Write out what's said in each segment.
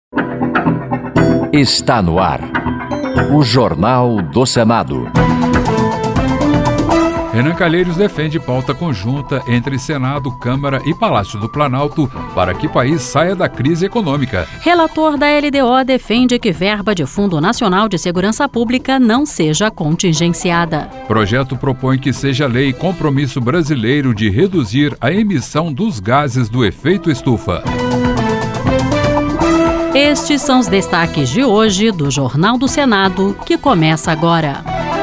Está no ar o Jornal do Senado. Renan Calheiros defende pauta conjunta entre Senado, Câmara e Palácio do Planalto para que o país saia da crise econômica. Relator da LDO defende que verba de Fundo Nacional de Segurança Pública não seja contingenciada. Projeto propõe que seja lei compromisso brasileiro de reduzir a emissão dos gases do efeito estufa. Estes são os destaques de hoje do Jornal do Senado, que começa agora.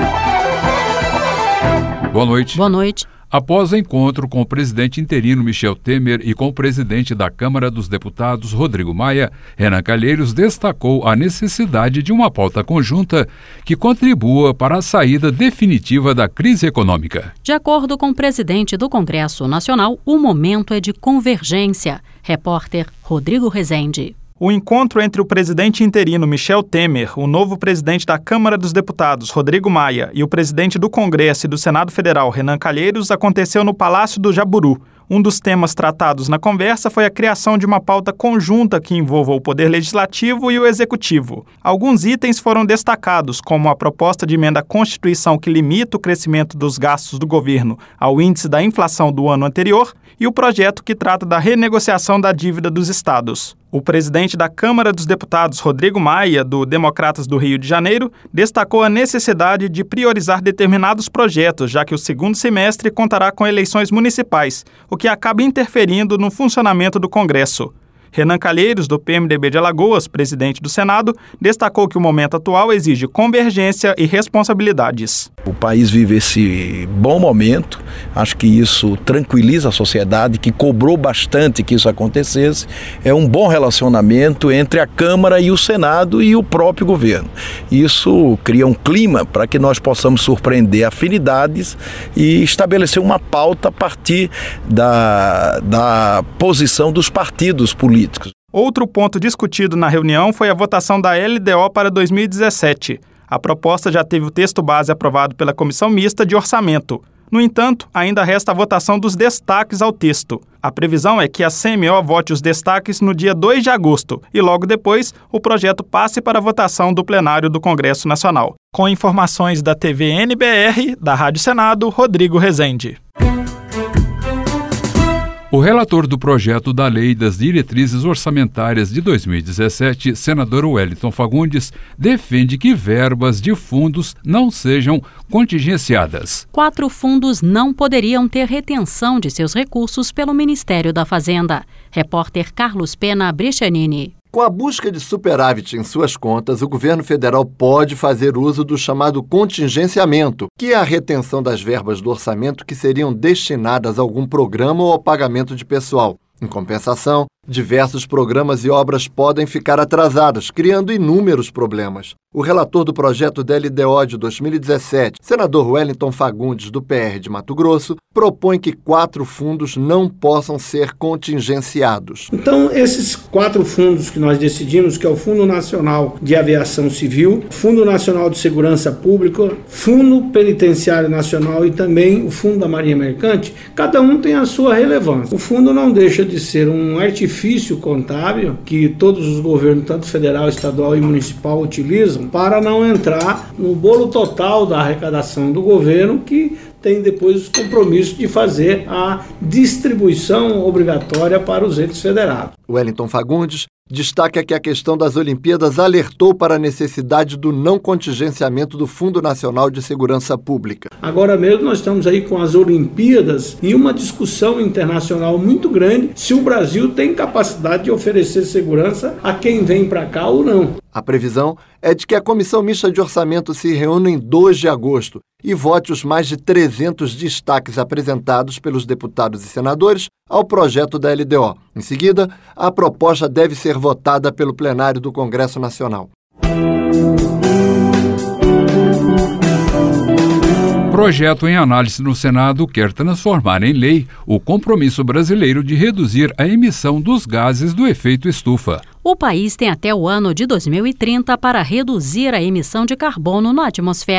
Boa noite. Boa noite. Após o encontro com o presidente interino Michel Temer e com o presidente da Câmara dos Deputados, Rodrigo Maia, Renan Calheiros destacou a necessidade de uma pauta conjunta que contribua para a saída definitiva da crise econômica. De acordo com o presidente do Congresso Nacional, o momento é de convergência. Repórter Rodrigo Rezende. O encontro entre o presidente interino Michel Temer, o novo presidente da Câmara dos Deputados, Rodrigo Maia, e o presidente do Congresso e do Senado Federal, Renan Calheiros, aconteceu no Palácio do Jaburu. Um dos temas tratados na conversa foi a criação de uma pauta conjunta que envolva o Poder Legislativo e o Executivo. Alguns itens foram destacados, como a proposta de emenda à Constituição que limita o crescimento dos gastos do governo ao índice da inflação do ano anterior e o projeto que trata da renegociação da dívida dos estados. O presidente da Câmara dos Deputados, Rodrigo Maia, do Democratas do Rio de Janeiro, destacou a necessidade de priorizar determinados projetos, já que o segundo semestre contará com eleições municipais, o que acaba interferindo no funcionamento do Congresso. Renan Calheiros, do PMDB de Alagoas, presidente do Senado, destacou que o momento atual exige convergência e responsabilidades. O país vive esse bom momento, acho que isso tranquiliza a sociedade, que cobrou bastante que isso acontecesse. É um bom relacionamento entre a Câmara e o Senado e o próprio governo. Isso cria um clima para que nós possamos surpreender afinidades e estabelecer uma pauta a partir da posição dos partidos políticos. Outro ponto discutido na reunião foi a votação da LDO para 2017. A proposta já teve o texto base aprovado pela Comissão Mista de Orçamento. No entanto, ainda resta a votação dos destaques ao texto. A previsão é que a CMO vote os destaques no dia 2 de agosto e logo depois o projeto passe para a votação do plenário do Congresso Nacional. Com informações da TV NBR, da Rádio Senado, Rodrigo Rezende. O relator do projeto da Lei das Diretrizes Orçamentárias de 2017, senador Wellington Fagundes, defende que verbas de fundos não sejam contingenciadas. 4 fundos não poderiam ter retenção de seus recursos pelo Ministério da Fazenda. Repórter Carlos Pena Brescianini. Com a busca de superávit em suas contas, o governo federal pode fazer uso do chamado contingenciamento, que é a retenção das verbas do orçamento que seriam destinadas a algum programa ou ao pagamento de pessoal. Em compensação, diversos programas e obras podem ficar atrasados, criando inúmeros problemas. O relator do projeto da LDO de 2017, senador Wellington Fagundes, do PR de Mato Grosso, propõe que 4 fundos não possam ser contingenciados. Então, esses 4 fundos que nós decidimos, que é o Fundo Nacional de Aviação Civil, Fundo Nacional de Segurança Pública, Fundo Penitenciário Nacional e também o Fundo da Marinha Mercante, cada um tem a sua relevância. O fundo não deixa de ser um artifício contábil que todos os governos, tanto federal, estadual e municipal, utilizam para não entrar no bolo total da arrecadação do governo, que tem depois os compromissos de fazer a distribuição obrigatória para os entes federados. Wellington Fagundes destaca que a questão das Olimpíadas alertou para a necessidade do não contingenciamento do Fundo Nacional de Segurança Pública. Agora mesmo nós estamos aí com as Olimpíadas e uma discussão internacional muito grande se o Brasil tem capacidade de oferecer segurança a quem vem para cá ou não. A previsão é de que a Comissão Mista de Orçamento se reúna em 2 de agosto e vote os mais de 300 destaques apresentados pelos deputados e senadores ao projeto da LDO. Em seguida, a proposta deve ser votada pelo plenário do Congresso Nacional. Projeto em análise no Senado quer transformar em lei o compromisso brasileiro de reduzir a emissão dos gases do efeito estufa. O país tem até o ano de 2030 para reduzir a emissão de carbono na atmosfera.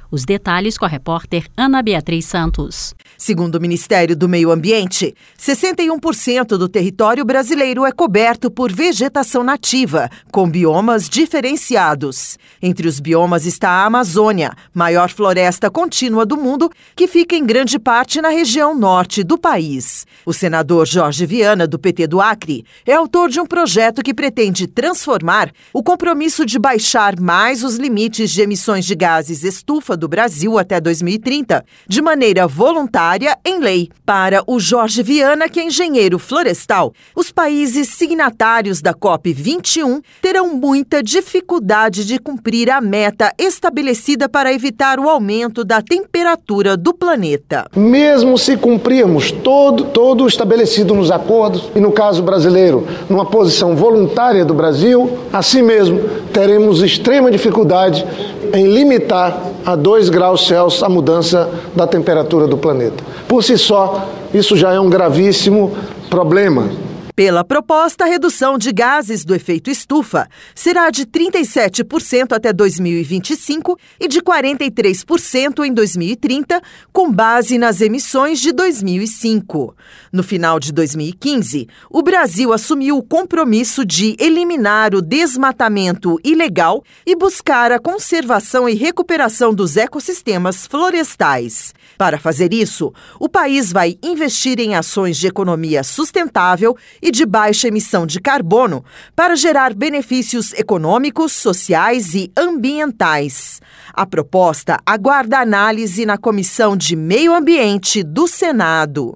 Os detalhes com a repórter Ana Beatriz Santos. Segundo o Ministério do Meio Ambiente, 61% do território brasileiro é coberto por vegetação nativa, com biomas diferenciados. Entre os biomas está a Amazônia, maior floresta contínua do mundo, que fica em grande parte na região norte do país. O senador Jorge Viana, do PT do Acre, é autor de um projeto que pretende transformar o compromisso de baixar mais os limites de emissões de gases estufa do Brasil até 2030, de maneira voluntária, em lei. Para o Jorge Viana, que é engenheiro florestal, os países signatários da COP21 terão muita dificuldade de cumprir a meta estabelecida para evitar o aumento da temperatura do planeta. Mesmo se cumprirmos todo o estabelecido nos acordos, e no caso brasileiro, numa posição voluntária do Brasil, assim mesmo teremos extrema dificuldade em limitar a 2 graus Celsius a mudança da temperatura do planeta. Por si só, isso já é um gravíssimo problema. Pela proposta, a redução de gases do efeito estufa será de 37% até 2025 e de 43% em 2030, com base nas emissões de 2005. No final de 2015, o Brasil assumiu o compromisso de eliminar o desmatamento ilegal e buscar a conservação e recuperação dos ecossistemas florestais. Para fazer isso, o país vai investir em ações de economia sustentável e de baixa emissão de carbono para gerar benefícios econômicos, sociais e ambientais. A proposta aguarda análise na Comissão de Meio Ambiente do Senado.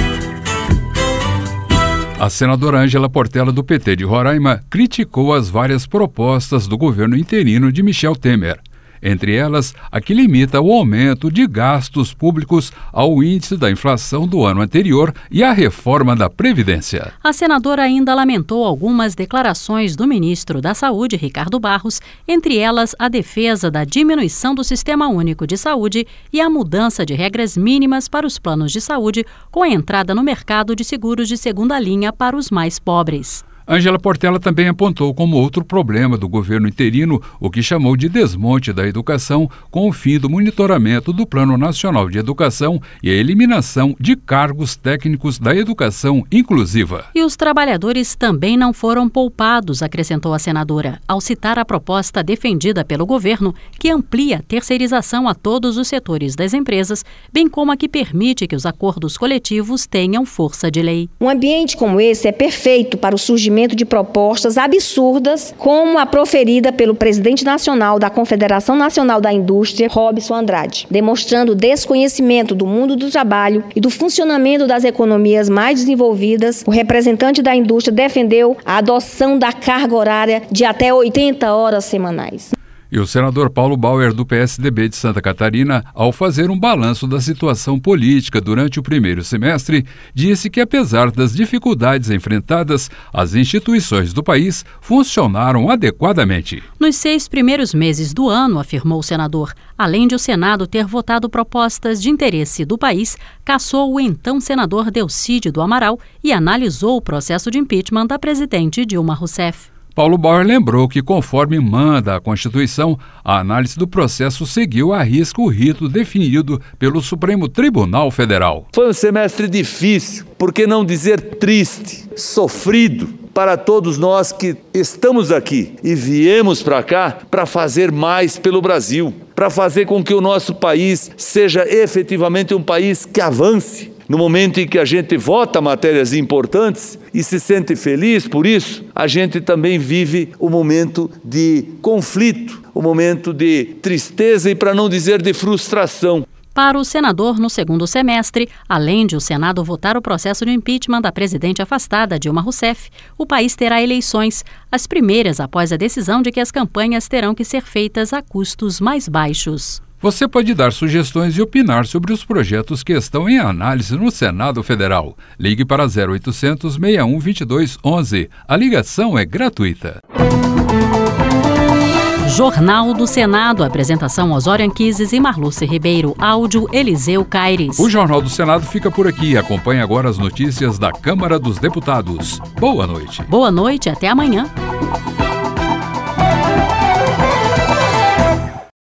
A senadora Ângela Portela, do PT de Roraima, criticou as várias propostas do governo interino de Michel Temer. Entre elas, a que limita o aumento de gastos públicos ao índice da inflação do ano anterior e a reforma da Previdência. A senadora ainda lamentou algumas declarações do ministro da Saúde, Ricardo Barros, entre elas a defesa da diminuição do Sistema Único de Saúde e a mudança de regras mínimas para os planos de saúde, com a entrada no mercado de seguros de segunda linha para os mais pobres. Ângela Portela também apontou como outro problema do governo interino o que chamou de desmonte da educação, com o fim do monitoramento do Plano Nacional de Educação e a eliminação de cargos técnicos da educação inclusiva. E os trabalhadores também não foram poupados, acrescentou a senadora, ao citar a proposta defendida pelo governo que amplia a terceirização a todos os setores das empresas, bem como a que permite que os acordos coletivos tenham força de lei. Um ambiente como esse é perfeito para o surgimento de propostas absurdas, como a proferida pelo presidente nacional da Confederação Nacional da Indústria, Robson Andrade, demonstrando desconhecimento do mundo do trabalho e do funcionamento das economias mais desenvolvidas. O representante da indústria defendeu a adoção da carga horária de até 80 horas semanais. E o senador Paulo Bauer, do PSDB de Santa Catarina, ao fazer um balanço da situação política durante o primeiro semestre, disse que, apesar das dificuldades enfrentadas, as instituições do país funcionaram adequadamente. Nos 6 primeiros meses do ano, afirmou o senador, além de o Senado ter votado propostas de interesse do país, cassou o então senador Delcídio do Amaral e analisou o processo de impeachment da presidente Dilma Rousseff. Paulo Bauer lembrou que, conforme manda a Constituição, a análise do processo seguiu à risca o rito definido pelo Supremo Tribunal Federal. Foi um semestre difícil, por que não dizer triste, sofrido, para todos nós que estamos aqui e viemos para cá para fazer mais pelo Brasil, para fazer com que o nosso país seja efetivamente um país que avance. No momento em que a gente vota matérias importantes e se sente feliz por isso, a gente também vive um momento de conflito, um momento de tristeza e, para não dizer, de frustração. Para o senador, no segundo semestre, além de o Senado votar o processo de impeachment da presidente afastada, Dilma Rousseff, o país terá eleições, as primeiras após a decisão de que as campanhas terão que ser feitas a custos mais baixos. Você pode dar sugestões e opinar sobre os projetos que estão em análise no Senado Federal. Ligue para 0800 61 22 11. A ligação é gratuita. Jornal do Senado. Apresentação Osório Anquises e Marluce Ribeiro. Áudio Eliseu Caires. O Jornal do Senado fica por aqui. Acompanhe agora as notícias da Câmara dos Deputados. Boa noite. Boa noite, até amanhã.